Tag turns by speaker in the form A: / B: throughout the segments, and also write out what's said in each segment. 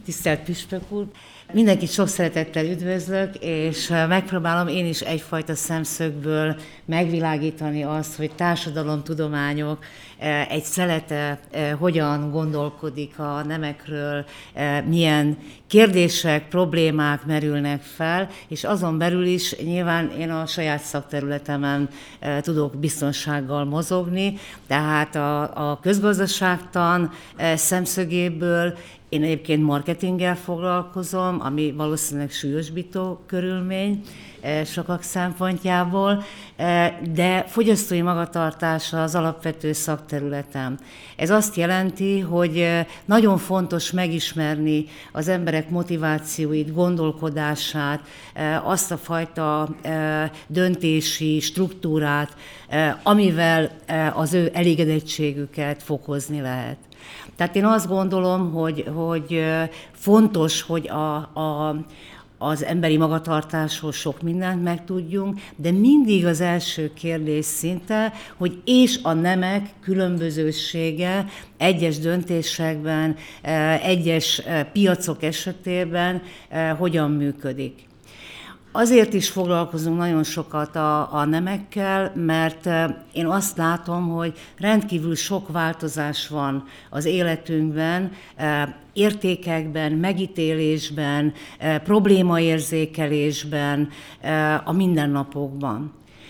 A: Tisztelt Püspök úr! Mindenkit sok szeretettel üdvözlök, és megpróbálom én is egyfajta szemszögből megvilágítani azt, hogy társadalomtudományok egy szelete hogyan gondolkodik a nemekről, milyen kérdések, problémák merülnek fel, és azon belül is nyilván én a saját szakterületemen tudok biztonsággal mozogni, tehát a közgazdaságtan szemszögéből én egyébként marketinggel foglalkozom, ami valószínűleg súlyosbító körülmény sokak szempontjából, de fogyasztói magatartás az alapvető szakterületem. Ez azt jelenti, hogy nagyon fontos megismerni az emberek motivációit, gondolkodását, azt a fajta döntési struktúrát, amivel az ő elégedettségüket fokozni lehet. Tehát én azt gondolom, hogy fontos, hogy az emberi magatartáshoz sok mindent megtudjunk, de mindig az első kérdés szinte, hogy és a nemek különbözősége egyes döntésekben, egyes piacok esetében hogyan működik. Azért is foglalkozunk nagyon sokat a nemekkel, mert én azt látom, hogy rendkívül sok változás van az életünkben, értékekben, megítélésben, problémaérzékelésben, a mindennapokban.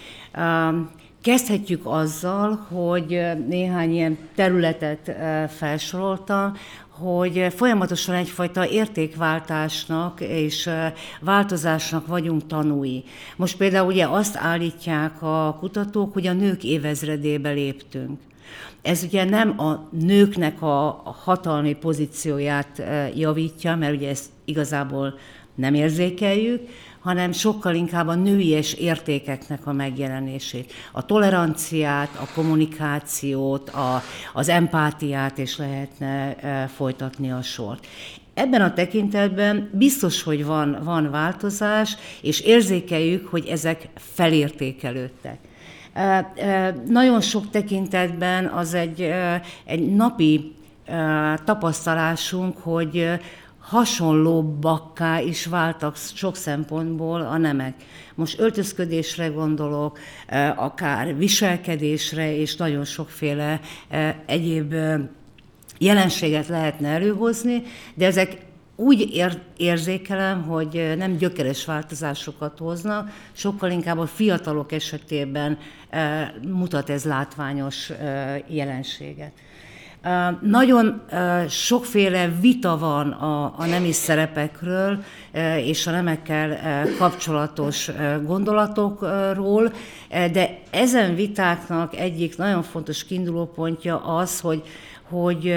A: Kezdhetjük azzal, hogy néhány ilyen területet felsoroltam, hogy folyamatosan egyfajta értékváltásnak és változásnak vagyunk tanúi. Most például ugye azt állítják a kutatók, hogy a nők évezredébe léptünk. Ez ugye nem a nőknek a hatalmi pozícióját javítja, mert ugye ezt igazából nem érzékeljük, hanem sokkal inkább a nőies értékeknek a megjelenését. A toleranciát, a kommunikációt, az empátiát, és lehetne folytatni a sort. Ebben a tekintetben biztos, hogy van változás, és érzékeljük, hogy ezek felértékelődtek. Nagyon sok tekintetben az egy napi tapasztalásunk, hogy hasonlóbbakká is váltak sok szempontból a nemek. Most öltözködésre gondolok, akár viselkedésre, és nagyon sokféle egyéb jelenséget lehetne előhozni, de ezek úgy érzékelem, hogy nem gyökeres változásokat hoznak, sokkal inkább a fiatalok esetében mutat ez látványos jelenséget. Nagyon sokféle vita van a nemi szerepekről és a nemekkel kapcsolatos gondolatokról, de ezen vitáknak egyik nagyon fontos kiindulópontja az, hogy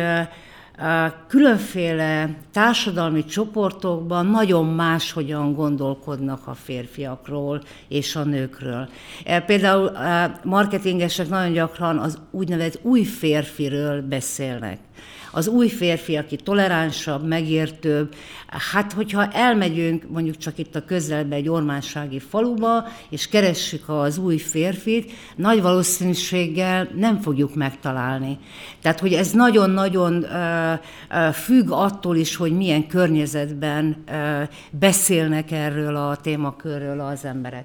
A: különféle társadalmi csoportokban nagyon máshogyan gondolkodnak a férfiakról és a nőkről. Például marketingesek nagyon gyakran az úgynevezett új férfiről beszélnek. Az új férfi, aki toleránsabb, megértőbb, hát hogyha elmegyünk mondjuk csak itt a közelbe egy ormánsági faluba, és keressük az új férfit, nagy valószínűséggel nem fogjuk megtalálni. Tehát, hogy ez nagyon-nagyon függ attól is, hogy milyen környezetben beszélnek erről a témakörről az emberek.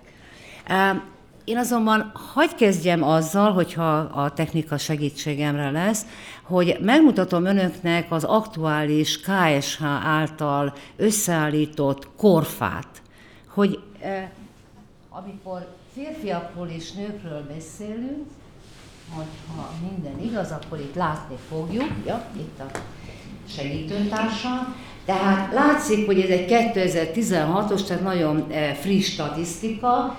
A: Én azonban hadd kezdjem azzal, hogyha a technika segítségemre lesz, hogy megmutatom önöknek az aktuális KSH által összeállított korfát, hogy amikor férfiakról és nőkről beszélünk, ha minden igaz, akkor itt látni fogjuk, itt a segítőtársam. Tehát látszik, hogy ez egy 2016-os, tehát nagyon friss statisztika,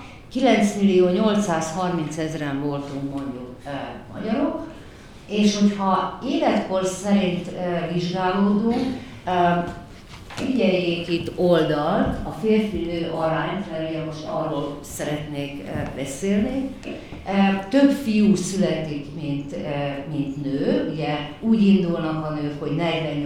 A: 9.830.000-en voltunk mondjuk magyarok, és hogyha életkor szerint vizsgálódunk, figyeljék itt oldalt a férfi-nő arányt, mert ugye most arról szeretnék beszélni. Több fiú születik, mint nő, ugye úgy indulnak a nők, hogy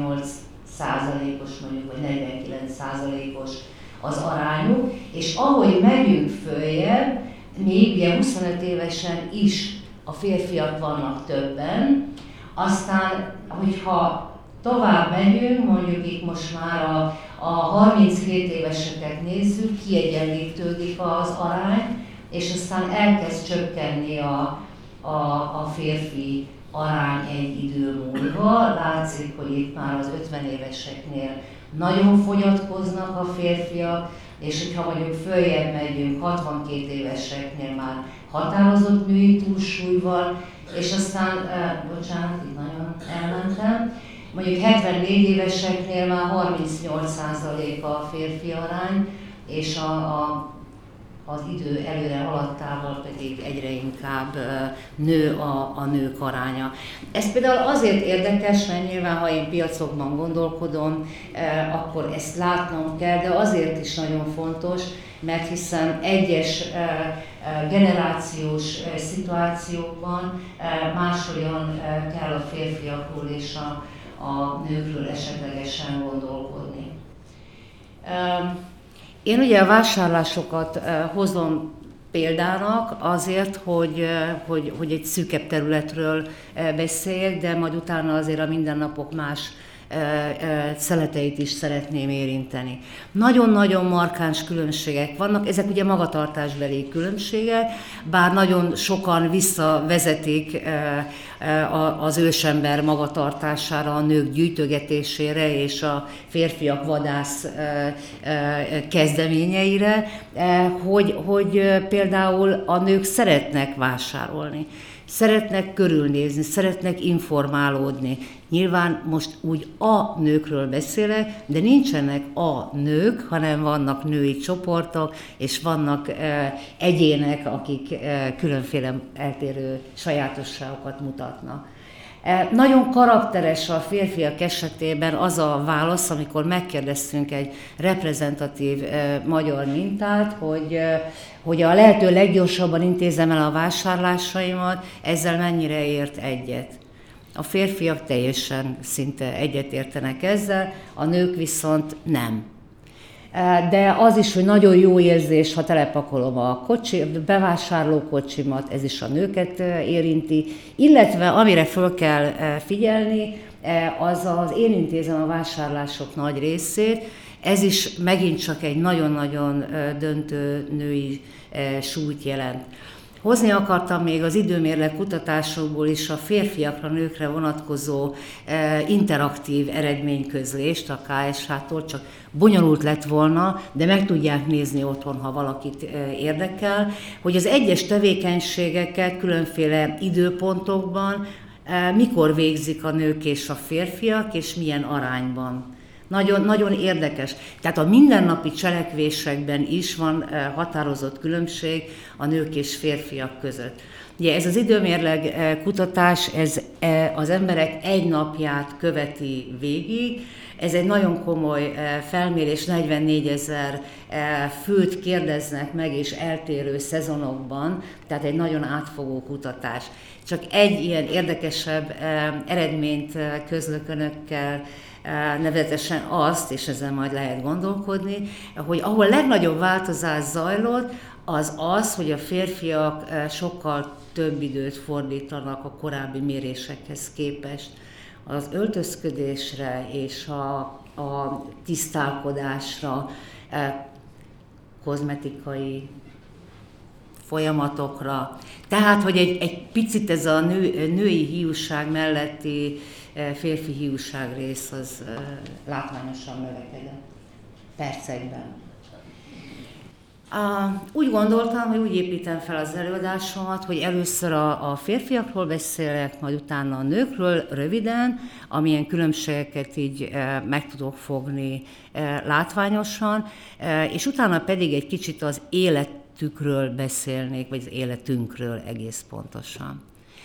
A: 48%-os mondjuk, vagy 49%-os az arányuk, és ahogy megyünk följebb, még ugye 25 évesen is a férfiak vannak többen, aztán, hogyha Tovább megyünk, mondjuk itt most már a 37 éveseket nézzük, kiegyenlítődik az arány, és aztán elkezd csökkenni a férfi arány egy idő múlva. Látszik, hogy itt már az 50 éveseknél nagyon fogyatkoznak a férfiak, és hogyha mondjuk följebb megyünk 62 éveseknél már határozott női túlsúlyval, és aztán, bocsánat, itt nagyon elmentem, mondjuk 74 éveseknél már 38% a férfi arány, és az idő előre haladtával pedig egyre inkább nő a nők aránya. Ez például azért érdekes, mert nyilván, ha én piacokban gondolkodom, akkor ezt látnom kell, de azért is nagyon fontos, mert hiszen egyes generációs szituációkban máshogyan kell a férfiakról és a nőkről esetlegesen gondolkodni. Én ugye a vásárlásokat hozom példának azért, hogy egy szűkebb területről beszéljek, de majd utána azért a mindennapok más szeleteit is szeretném érinteni. Nagyon-nagyon markáns különbségek vannak, ezek ugye magatartásbeli különbségek, bár nagyon sokan visszavezetik az ősember magatartására, a nők gyűjtögetésére és a férfiak vadász kezdeményeire, hogy például a nők szeretnek vásárolni. Szeretnek körülnézni, szeretnek informálódni. Nyilván most úgy a nőkről beszélek, de nincsenek a nők, hanem vannak női csoportok, és vannak egyének, akik különféle eltérő sajátosságokat mutatnak. Nagyon karakteres a férfiak esetében az a válasz, amikor megkérdeztünk egy reprezentatív magyar mintát, hogy a lehető leggyorsabban intézem el a vásárlásaimat, ezzel mennyire ért egyet. A férfiak teljesen szinte egyetértenek ezzel, a nők viszont nem. De az is, hogy nagyon jó érzés, ha telepakolom a bevásárlókocsimat, ez is a nőket érinti, illetve amire föl kell figyelni, az az én intézem a vásárlások nagy részét, ez is megint csak egy nagyon-nagyon döntő női súlyt jelent. Hozni akartam még az időmérleg kutatásokból is a férfiakra, nőkre vonatkozó interaktív eredményközlést a KSH-tól, csak bonyolult lett volna, de meg tudják nézni otthon, ha valakit érdekel, hogy az egyes tevékenységeket különféle időpontokban mikor végzik a nők és a férfiak, és milyen arányban. Nagyon, nagyon érdekes. Tehát a mindennapi cselekvésekben is van határozott különbség a nők és férfiak között. Ugye ez az időmérleg kutatás, ez az emberek egy napját követi végig. Ez egy nagyon komoly felmérés, 44 000 főt kérdeznek meg, és eltérő szezonokban, tehát egy nagyon átfogó kutatás. Csak egy ilyen érdekesebb eredményt közlök önökkel, nevezetesen azt, és ezen majd lehet gondolkodni, hogy ahol legnagyobb változás zajlott, az, hogy a férfiak sokkal több időt fordítanak a korábbi mérésekhez képest az öltözködésre és a tisztálkodásra, kozmetikai folyamatokra. Tehát, hogy egy picit ez a női hiúság melletti férfi hiúság rész az látványosan növekedett percekben. Úgy gondoltam, hogy úgy építem fel az előadásomat, hogy először a férfiakról beszélek, majd utána a nőkről röviden, amilyen különbségeket így meg tudok fogni látványosan, és utána pedig egy kicsit az életükről beszélnék, vagy az életünkről egész pontosan.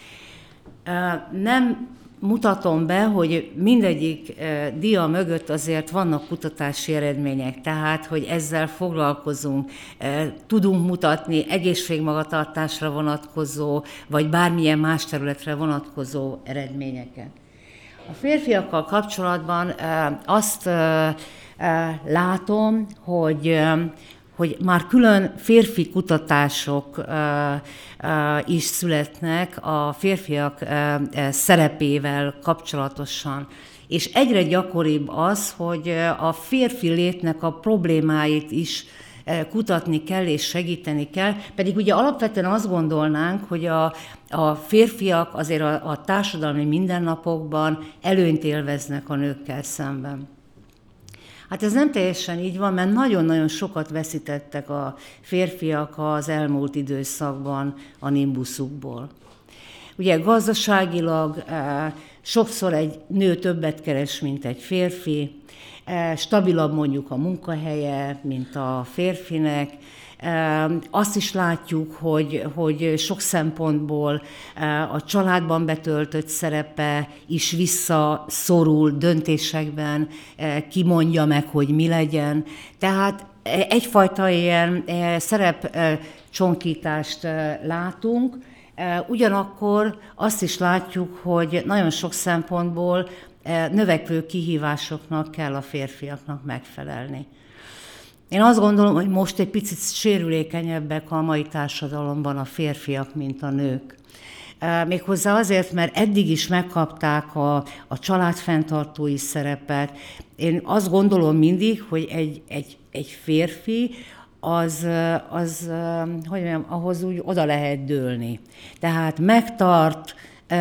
A: Nem mutatom be, hogy mindegyik dia mögött azért vannak kutatási eredmények, tehát, hogy ezzel foglalkozunk, tudunk mutatni egészségmagatartásra vonatkozó, vagy bármilyen más területre vonatkozó eredményeket. A férfiakkal kapcsolatban azt látom, hogy már külön férfi kutatások is születnek a férfiak szerepével kapcsolatosan. És egyre gyakoribb az, hogy a férfi létnek a problémáit is kutatni kell és segíteni kell, pedig ugye alapvetően azt gondolnánk, hogy a férfiak azért a társadalmi mindennapokban előnyt élveznek a nőkkel szemben. Hát ez nem teljesen így van, mert nagyon-nagyon sokat veszítettek a férfiak az elmúlt időszakban a nimbuszukból. Ugye gazdaságilag sokszor egy nő többet keres, mint egy férfi, stabilabb mondjuk a munkahelye, mint a férfinek. Azt is látjuk, hogy sok szempontból a családban betöltött szerepe is visszaszorul döntésekben, ki mondja meg, hogy mi legyen. Tehát egyfajta ilyen szerepcsonkítást látunk, ugyanakkor azt is látjuk, hogy nagyon sok szempontból növekvő kihívásoknak kell a férfiaknak megfelelni. Én azt gondolom, hogy most egy picit sérülékenyebbek a mai társadalomban a férfiak, mint a nők. Méghozzá azért, mert eddig is megkapták a családfenntartói szerepet. Én azt gondolom mindig, hogy egy férfi, hogy mondjam, ahhoz úgy oda lehet dőlni. Tehát megtart,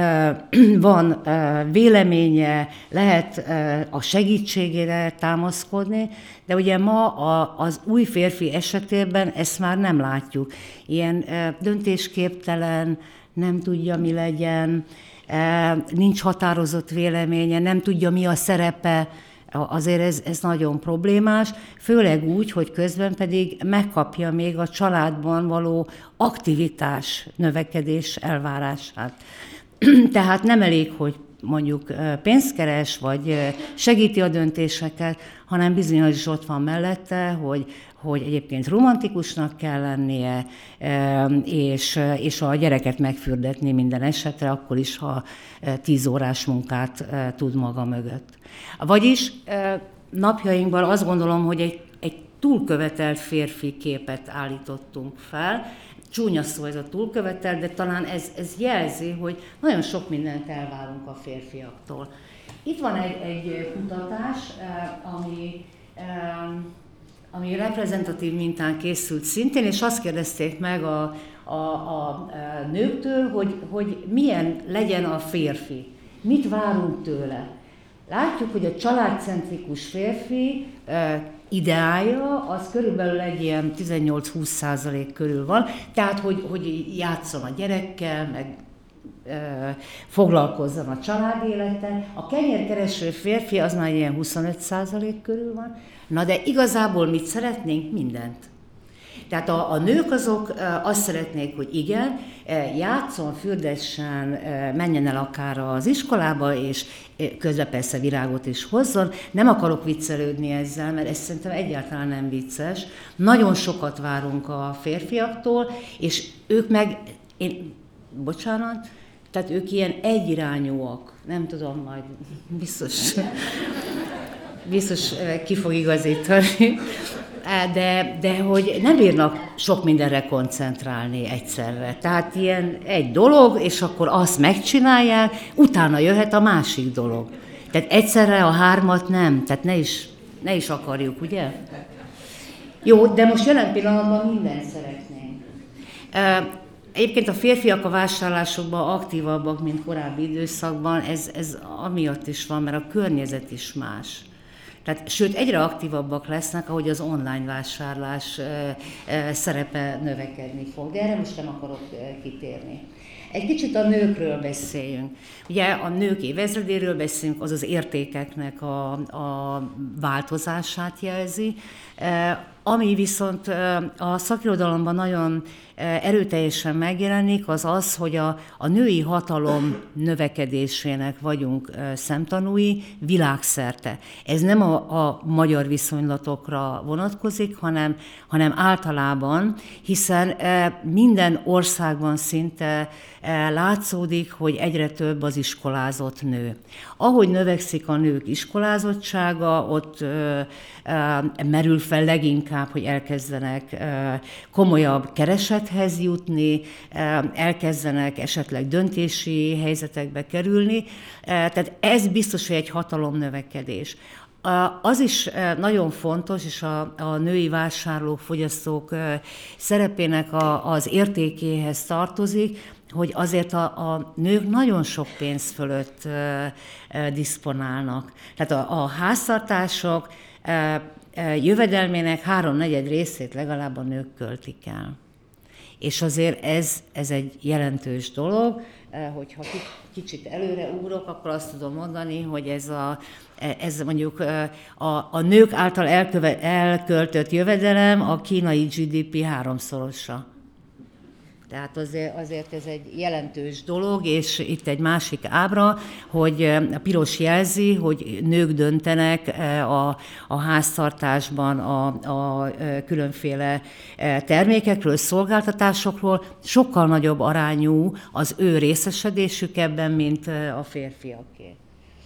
A: van véleménye, lehet a segítségére támaszkodni, de ugye ma az új férfi esetében ezt már nem látjuk. Ilyen döntésképtelen, nem tudja, mi legyen, nincs határozott véleménye, nem tudja, mi a szerepe, azért ez nagyon problémás, főleg úgy, hogy közben pedig megkapja még a családban való aktivitás, növekedés elvárását. Tehát nem elég, hogy mondjuk pénzt keres, vagy segíti a döntéseket, hanem bizonyos is ott van mellette, hogy egyébként romantikusnak kell lennie, és a gyereket megfürdetni minden esetre, akkor is, ha 10 órás munkát tud maga mögött. Vagyis napjainkban azt gondolom, hogy egy túlkövetelt férfi képet állítottunk fel. Csúnya szó ez a túlkövetel, de talán ez jelzi, hogy nagyon sok mindent elvárunk a férfiaktól. Itt van egy kutatás, ami reprezentatív mintán készült szintén, és azt kérdezték meg a nőktől, hogy milyen legyen a férfi, mit várunk tőle. Látjuk, hogy a családcentrikus férfi ideája az körülbelül egy ilyen 18-20% körül van, tehát hogy játsszon a gyerekkel, meg foglalkozzon a családélettel. A kenyérkereső férfi az már ilyen 25% körül van. Na de igazából mit szeretnénk? Mindent. Tehát a nők azok azt szeretnék, hogy igen, játszon, fürdessen, menjen el akár az iskolába, és közben persze virágot is hozzon. Nem akarok viccelődni ezzel, mert ez szerintem egyáltalán nem vicces. Nagyon sokat várunk a férfiaktól, és ők meg, tehát ők ilyen egyirányúak. Nem tudom, majd biztos ki fog igazítani. De hogy nem bírnak sok mindenre koncentrálni egyszerre. Tehát ilyen egy dolog, és akkor azt megcsinálják, utána jöhet a másik dolog. Tehát egyszerre a hármat nem, tehát ne is akarjuk, ugye? Jó, de most jelen pillanatban mindent szeretnénk. Egyébként a férfiak a vásárlásokban aktívabbak, mint korábbi időszakban, ez amiatt is van, mert a környezet is más. Tehát, sőt, egyre aktívabbak lesznek, ahogy az online vásárlás szerepe növekedni fog. De erre most nem akarok kitérni. Egy kicsit a nőkről beszéljünk. Ugye a nők évezredéről beszélünk, az az értékeknek a változását jelzi, ami viszont a szakirodalomban nagyon erőteljesen megjelenik, az az, hogy a női hatalom növekedésének vagyunk szemtanúi világszerte. Ez nem a magyar viszonylatokra vonatkozik, hanem általában, hiszen minden országban szinte látszódik, hogy egyre több az iskolázott nő. Ahogy növekszik a nők iskolázottsága, ott merül fel leginkább, hogy elkezdenek komolyabb keresethez jutni, elkezdenek esetleg döntési helyzetekbe kerülni, tehát ez biztos, hogy egy hatalomnövekedés. Az is nagyon fontos, és a női vásárlók, fogyasztók szerepének az értékéhez tartozik, hogy azért a nők nagyon sok pénz fölött diszponálnak. Tehát a háztartások jövedelmének 3/4 részét legalább a nők költik el. És azért ez egy jelentős dolog, hogyha kicsit előreugrok, akkor azt tudom mondani, hogy ez mondjuk a nők által elköltött jövedelem a kínai GDP 3-szorosa. Tehát azért ez egy jelentős dolog, és itt egy másik ábra, hogy a piros jelzi, hogy nők döntenek a háztartásban a különféle termékekről, szolgáltatásokról. Sokkal nagyobb arányú az ő részesedésük ebben, mint a férfiaké.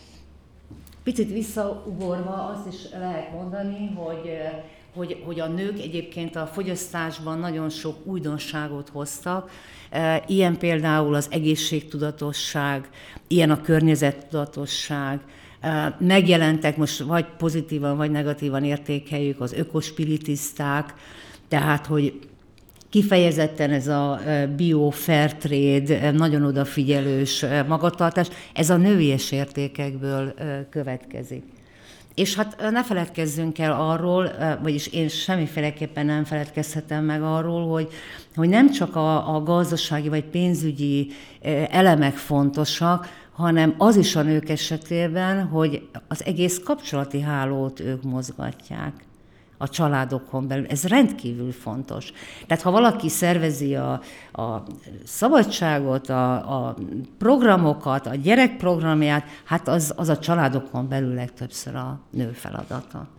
A: Picit visszaugorva azt is lehet mondani, hogy a nők egyébként a fogyasztásban nagyon sok újdonságot hoztak, ilyen például az egészségtudatosság, ilyen a környezettudatosság, megjelentek, most vagy pozitívan, vagy negatívan értékeljük az ökospiritiszták, tehát hogy kifejezetten ez a bio, fair trade, nagyon odafigyelős magatartás, ez a nőies értékekből következik. És hát ne feledkezzünk el arról, vagyis én semmiféleképpen nem feledkezhetem meg arról, hogy nem csak a gazdasági vagy pénzügyi elemek fontosak, hanem az is a nők esetében, hogy az egész kapcsolati hálót ők mozgatják a családokon belül. Ez rendkívül fontos. Tehát ha valaki szervezi a szabadságot, a programokat, a gyerekprogramját, hát az a családokon belül legtöbbször a nő feladata.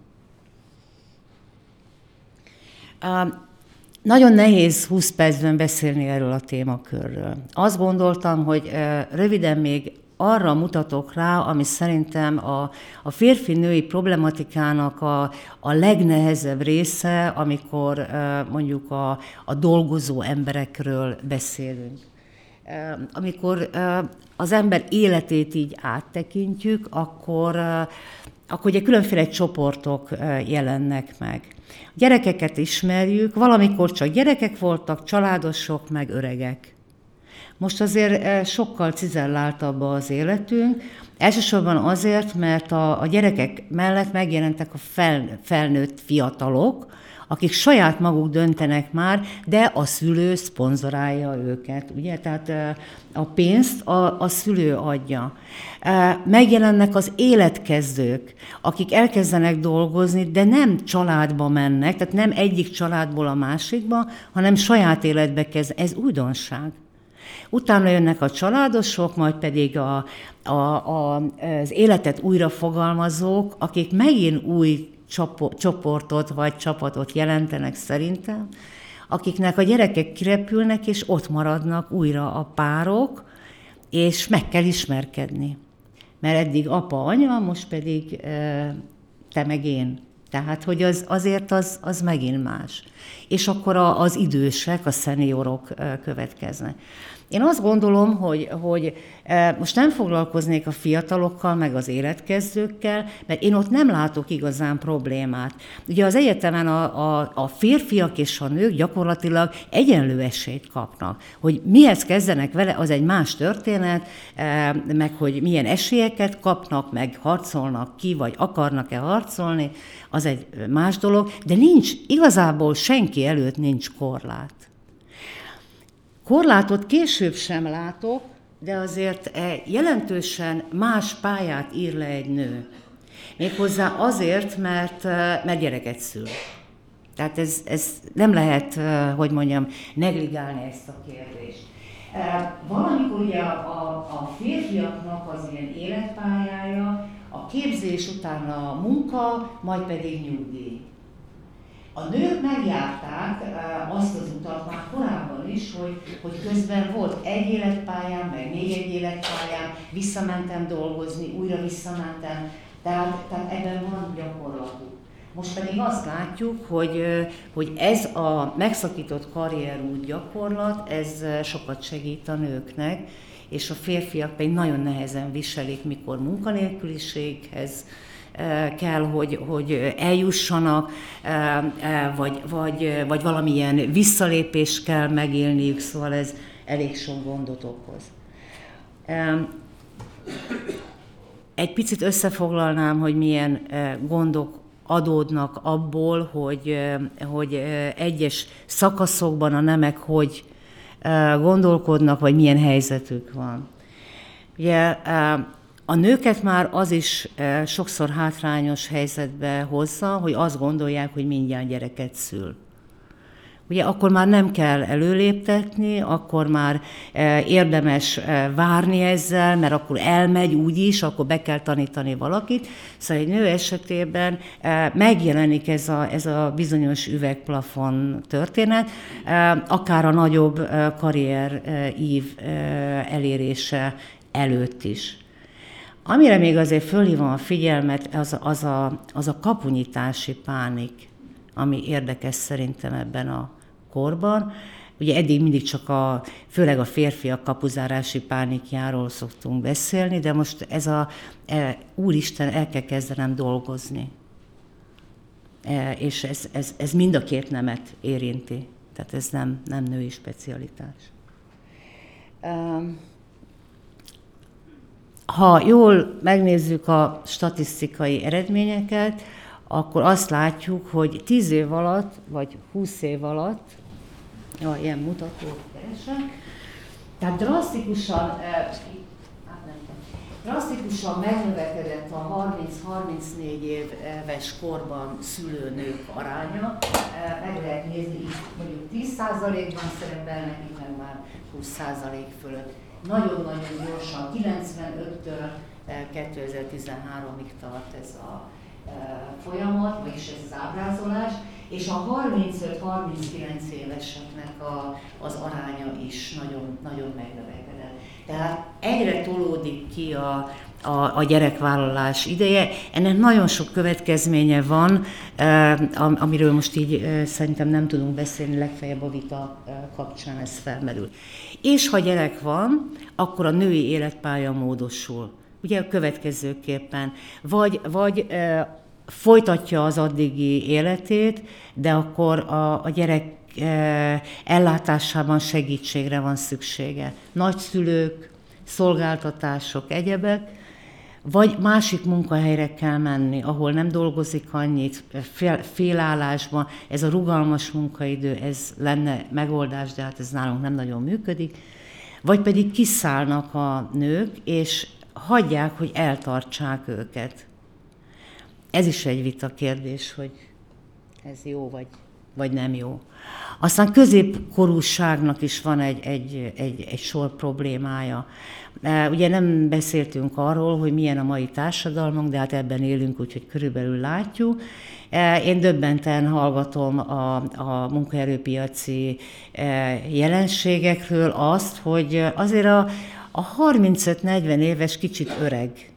A: Nagyon nehéz 20 percben beszélni erről a témakörről. Azt gondoltam, hogy röviden még arra mutatok rá, ami szerintem a férfi-női problematikának a legnehezebb része, amikor mondjuk a dolgozó emberekről beszélünk. Amikor az ember életét így áttekintjük, akkor ugye különféle csoportok jelennek meg. A gyerekeket ismerjük, valamikor csak gyerekek voltak, családosok, meg öregek. Most azért sokkal cizelláltabb az életünk, elsősorban azért, mert a gyerekek mellett megjelentek a felnőtt fiatalok, akik saját maguk döntenek már, de a szülő szponzorálja őket, ugye? Tehát a pénzt a szülő adja. Megjelennek az életkezdők, akik elkezdenek dolgozni, de nem családba mennek, tehát nem egyik családból a másikba, hanem saját életbe kezd. Ez újdonság. Utána jönnek a családosok, majd pedig az életet újrafogalmazók, akik megint új csoportot vagy csapatot jelentenek szerintem, akiknek a gyerekek kirepülnek, és ott maradnak újra a párok, és meg kell ismerkedni. Mert eddig apa, anya, most pedig te meg én. Tehát, hogy azért az megint más. És akkor az idősek, a szeniorok következnek. Én azt gondolom, hogy most nem foglalkoznék a fiatalokkal, meg az életkezdőkkel, mert én ott nem látok igazán problémát. Ugye az egyetemen a férfiak és a nők gyakorlatilag egyenlő esélyt kapnak. Hogy mihez kezdenek vele, az egy más történet, meg hogy milyen esélyeket kapnak, meg harcolnak ki, vagy akarnak-e harcolni, az egy más dolog, de igazából senki előtt nincs korlát. Korlátot később sem látok, de azért jelentősen más pályát ír le egy nő. Méghozzá azért, mert gyereket szül. Tehát ez nem lehet, hogy mondjam, negligálni ezt a kérdést. Valamikor ugye a férfiaknak az ilyen életpályája, a képzés után a munka, majd pedig nyugdíj. A nők megjárták azt az utat már korábban is, hogy közben volt egy életpályám, meg még egy életpályám, visszamentem dolgozni, újra visszamentem, tehát ebben van gyakorlatuk. Most pedig azt látjuk, hogy ez a megszakított karrierút gyakorlat, ez sokat segít a nőknek, és a férfiak pedig nagyon nehezen viselik, mikor munkanélküliséghez kell, hogy eljussanak, vagy valamilyen visszalépést kell megélniük, szóval ez elég sok gondot okoz. Egy picit összefoglalnám, hogy milyen gondok adódnak abból, hogy egyes szakaszokban a nemek hogy gondolkodnak, vagy milyen helyzetük van. Ugye a nőket már az is sokszor hátrányos helyzetbe hozza, hogy azt gondolják, hogy mindjárt gyereket szül. Ugye akkor már nem kell előléptetni, akkor már érdemes várni ezzel, mert akkor elmegy úgyis, akkor be kell tanítani valakit. Szóval egy nő esetében megjelenik ez a bizonyos üvegplafon történet, akár a nagyobb karrierív elérése előtt is. Amire még azért fölhívom a figyelmet, az a kapunyítási pánik, ami érdekes szerintem ebben a korban. Ugye eddig mindig csak főleg a férfiak kapuzárási pánikjáról szoktunk beszélni, de most úristen, el kell kezdenem dolgozni. És ez mind a két nemet érinti. Tehát ez nem női specialitás. Ha jól megnézzük a statisztikai eredményeket, akkor azt látjuk, hogy 10 év alatt, vagy 20 év alatt, ilyen mutatót keresek, tehát drasztikusan megnövekedett a 30-34 éves korban szülőnők aránya. Meg lehet nézni, mondjuk 10%-ban szerepelnek, itt meg már 20% fölött. Nagyon-nagyon gyorsan, 95-től 2013-ig tart ez a folyamat, vagyis ez az ábrázolás, és a 35-39 éveseknek az aránya is nagyon, nagyon megnövekedett. Tehát egyre tolódik ki a gyerekvállalás ideje. Ennek nagyon sok következménye van, amiről most így szerintem nem tudunk beszélni, legfeljebb a vita kapcsán ez felmerül. És ha gyerek van, akkor a női életpálya módosul. Ugye a következőképpen, vagy folytatja az addigi életét, de akkor a gyerek ellátásában segítségre van szüksége. Nagyszülők, szolgáltatások, egyebek, vagy másik munkahelyre kell menni, ahol nem dolgozik annyit, félállásban. Ez a rugalmas munkaidő, ez lenne megoldás, de hát ez nálunk nem nagyon működik. Vagy pedig kiszállnak a nők, és hagyják, hogy eltartsák őket. Ez is egy vita kérdés, hogy ez jó vagy nem jó. Aztán középkorúságnak is van egy sor problémája. Ugye nem beszéltünk arról, hogy milyen a mai társadalmunk, de hát ebben élünk, úgyhogy körülbelül látjuk. Én döbbenten hallgatom a munkaerőpiaci jelenségekről azt, hogy azért a 35-40 éves kicsit öreg.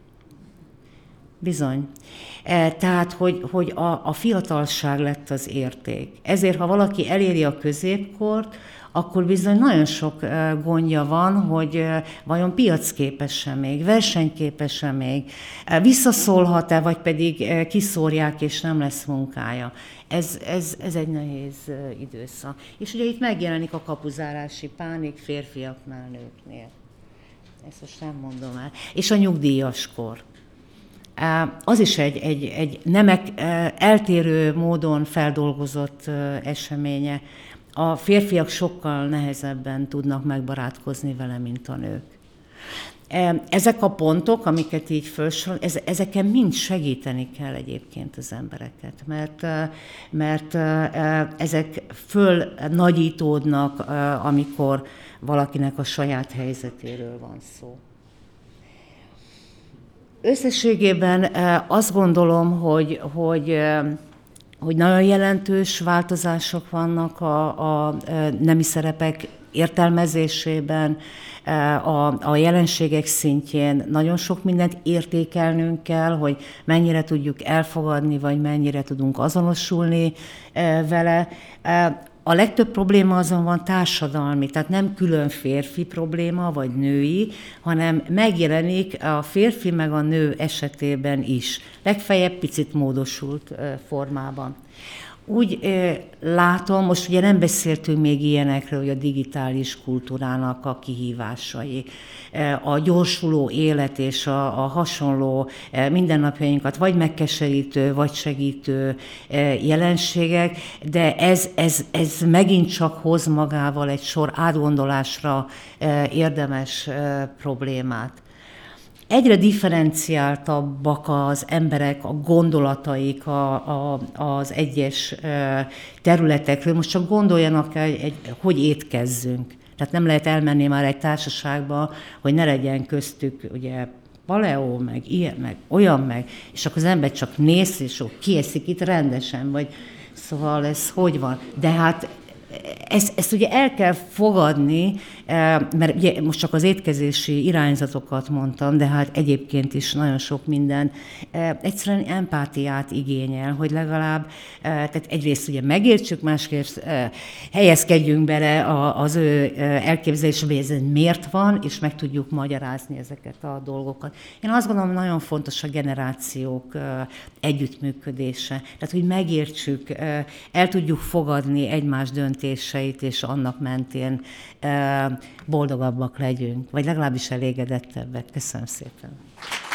A: Bizony. Tehát, hogy a fiatalság lett az érték. Ezért, ha valaki eléri a középkort, akkor bizony nagyon sok gondja van, hogy vajon piacképes-e még, versenyképes-e még, visszaszólhat-e, vagy pedig kiszórják, és nem lesz munkája. Ez egy nehéz időszak. És ugye itt megjelenik a kapuzárási pánik férfiaknál, nőknél. Ezt most nem mondom el. És a nyugdíjas kor. Az is egy nemek eltérő módon feldolgozott eseménye. A férfiak sokkal nehezebben tudnak megbarátkozni vele, mint a nők. Ezek a pontok, amiket így felsorol, ezeken mind segíteni kell egyébként az embereket, mert ezek fölnagyítódnak, amikor valakinek a saját helyzetéről van szó. Összességében azt gondolom, hogy hogy nagyon jelentős változások vannak a nemi szerepek értelmezésében, a jelenségek szintjén nagyon sok mindent értékelnünk kell, hogy mennyire tudjuk elfogadni, vagy mennyire tudunk azonosulni vele. A legtöbb probléma azonban társadalmi, tehát nem külön férfi probléma, vagy női, hanem megjelenik a férfi meg a nő esetében is, legfeljebb picit módosult formában. Úgy látom, most ugye nem beszéltünk még ilyenekről, hogy a digitális kultúrának a kihívásai, a gyorsuló élet és a hasonló mindennapjainkat vagy megkeserítő, vagy segítő jelenségek, de ez megint csak hoz magával egy sor átgondolásra érdemes problémát. Egyre differenciáltabbak az emberek, a gondolataik az egyes területekről. Most csak gondoljanak el, hogy étkezzünk. Tehát nem lehet elmenni már egy társaságba, hogy ne legyen köztük ugye paleo, meg ilyen, meg olyan, meg, és akkor az ember csak néz, és kieszik itt rendesen, vagy szóval ez hogy van. De hát ezt ugye el kell fogadni, mert ugye most csak az étkezési irányzatokat mondtam, de hát egyébként is nagyon sok minden egyszerűen empátiát igényel, hogy legalább, tehát egyrészt ugye megértsük, másrészt helyezkedjünk bele az ő elképzelésbe, hogy ez miért van, és meg tudjuk magyarázni ezeket a dolgokat. Én azt gondolom, nagyon fontos a generációk együttműködése, tehát hogy megértsük, el tudjuk fogadni egymás döntéseit, és annak mentén boldogabbak legyünk, vagy legalábbis elégedettebbek. Köszönöm szépen.